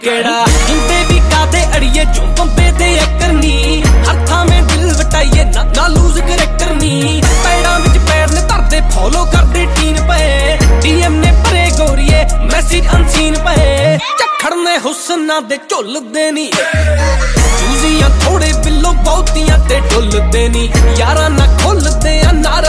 केड़ा हिंदे भी कादे अड़िए जो बंबे दे करनी हथा में दिल वटाइए ना लूज करैक्टर नी पैड़ा विच पैर ने धरदे फॉलो करदे टीन पे डीएम ने भरे गोरिए मैसेज अनसीन पे झक्खड़ ने हुस्ना दे झुलदे नी चूजियां थोड़े बिल्लो बहुतियां ते डुलदे नी यारा ना खुलदे नाल